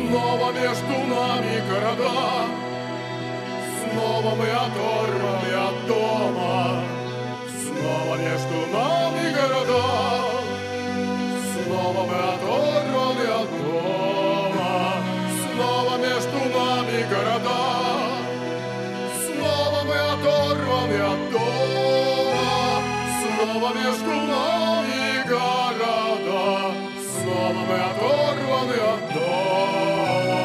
Снова между нами города, снова мы оторваны от дома. Снова между нами города, снова мы оторваны от дома. Снова между нами города, снова мы оторваны от дома. Снова между нами города, снова мы оторваны от дома.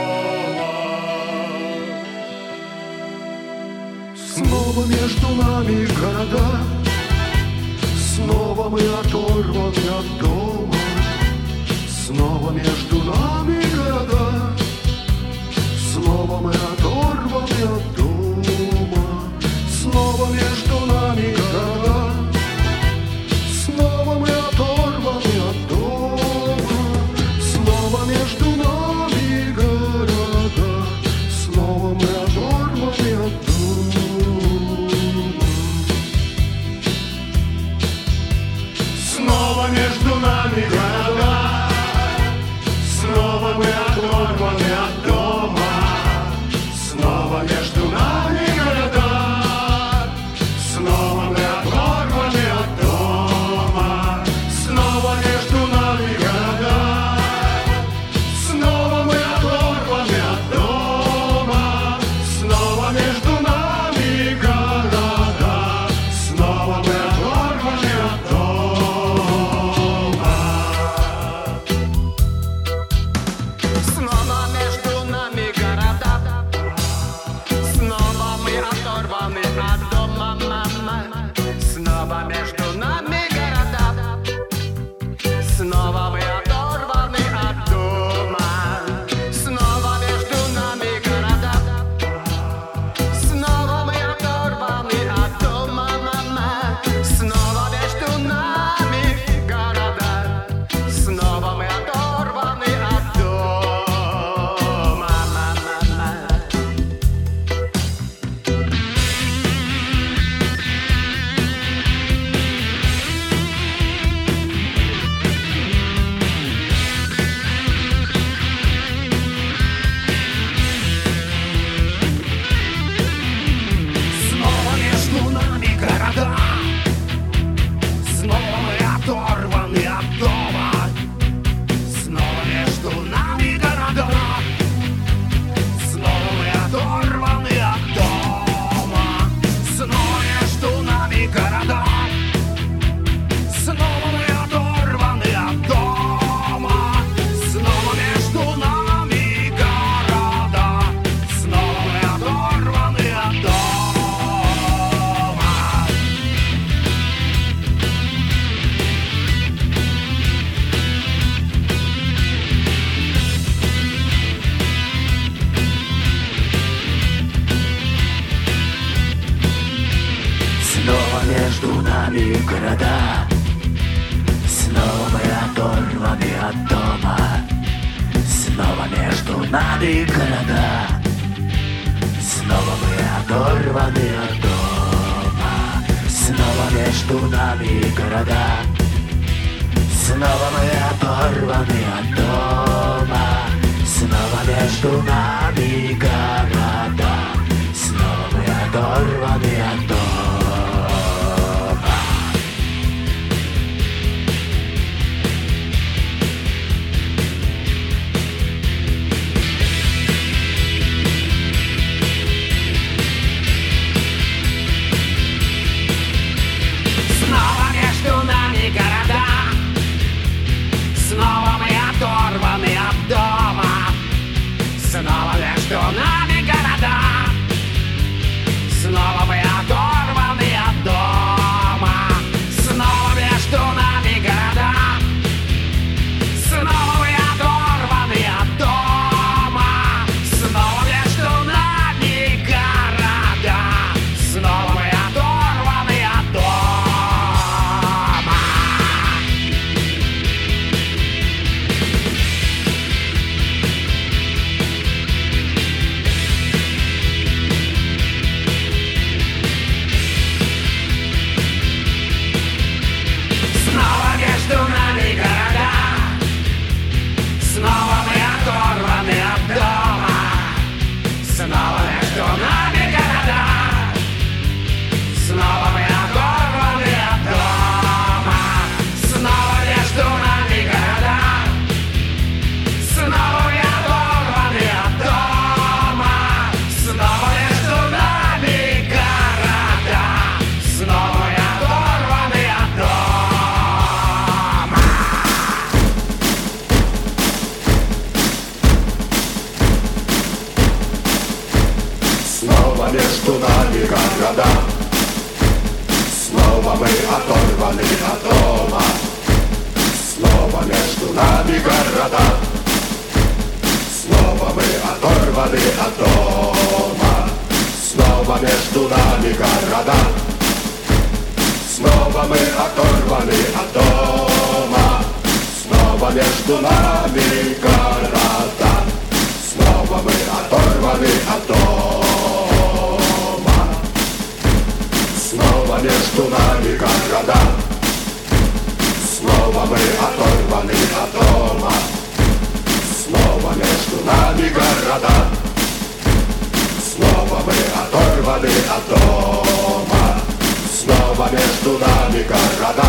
Снова между нами города, снова мы оторваны от дома. Снова между нами города, снова мы оторваны от дома. Снова между нами города, снова мы оторваны от дома. Снова между нами города, снова мы оторваны от дома. Снова между нами города, снова мы оторваны от дома. Снова между нами города, снова мы оторваны от дома. Снова между нами города, снова мы оторваны от дома. Снова между нами города, снова мы оторваны от дома. Снова между нами города, снова мы оторваны от дома, мама. Снова между нами города, снова мы оторваны от дома. Снова между нами города, снова мы оторваны от дома, мама. Снова между нами города, снова мы оторваны от дома, мама. Снова между нами города, снова мы оторваны от дома. Снова между нами города, снова мы оторваны от дома. Снова между нами города, снова мы оторваны от дома. Снова между нами города, снова мы оторваны от дома. Снова между нами города, снова мы оторваны от дома. Снова между нами города, снова мы оторваны от дома. Снова между нами города, снова мы оторваны от дома. Снова между нами города, снова мы оторваны от дома. Снова между нами города, снова мы оторваны от дома. Снова между нами города, снова мы оторваны оторваны от дома. Снова между нами города. Снова мы оторваны от дома. Снова между нами города. Снова мы оторваны от дома. Снова между нами города. Снова мы оторваны от дома. Снова между нами города. Снова мы оторваны от дома. Снова между нами города. Снова мы оторваны от дома. Снова между нами города.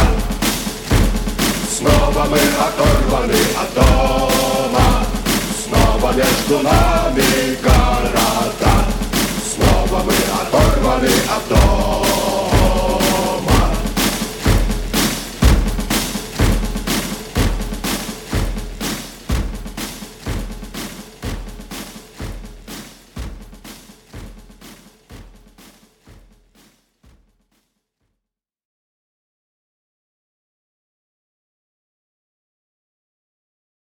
Снова мы оторваны от дома. Снова между нами города.